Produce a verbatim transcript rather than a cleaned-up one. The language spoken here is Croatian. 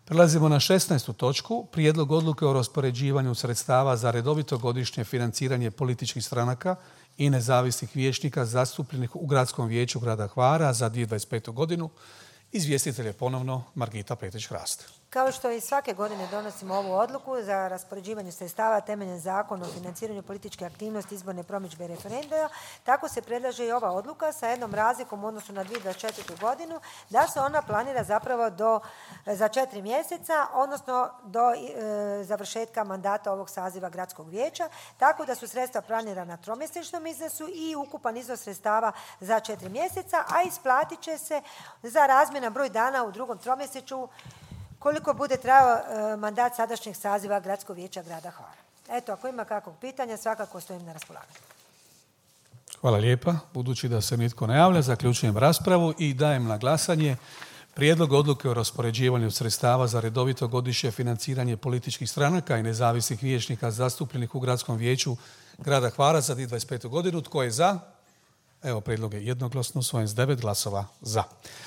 Prelazimo na šesnaestu točku. Prijedlog odluke o raspoređivanju sredstava za redovito godišnje financiranje političkih stranaka i nezavisnih vijećnika zastupljenih u Gradskom vijeću grada Hvara za dvije tisuće dvadeset petu. godinu. Izvjestitelj je ponovno Margita Petrić-Hrast. Kao što i svake godine donosimo ovu odluku za raspoređivanje sredstava temeljem Zakona o financiranju političke aktivnosti, izborne promidžbe i referenduma, tako se predlaže i ova odluka sa jednom razlikom u odnosu na dvije tisuće dvadeset četvrtu. godinu, da se ona planira zapravo do, za četiri mjeseca, odnosno do e, završetka mandata ovog saziva Gradskog vijeća, tako da su sredstva planirana na tromjesečnom iznosu i ukupan iznos sredstava za četiri mjeseca, a isplatit će se za razmjeran broj dana u drugom tromjesečju koliko bude trajao e, mandat sadašnjeg saziva Gradskog vijeća grada Hvara. Eto, ako ima kakvog pitanja, svakako stojim na raspolaganju. Hvala lijepa. Budući da se nitko ne javlja, zaključujem raspravu i dajem na glasanje prijedlog odluke o raspoređivanju sredstava za redovito godišnje financiranje političkih stranaka i nezavisnih vijećnika zastupljenih u Gradskom vijeću grada Hvara za dvije tisuće dvadeset petu. godinu. Tko je za? Evo, prijedlog je jednoglasno usvojen s devet glasova za.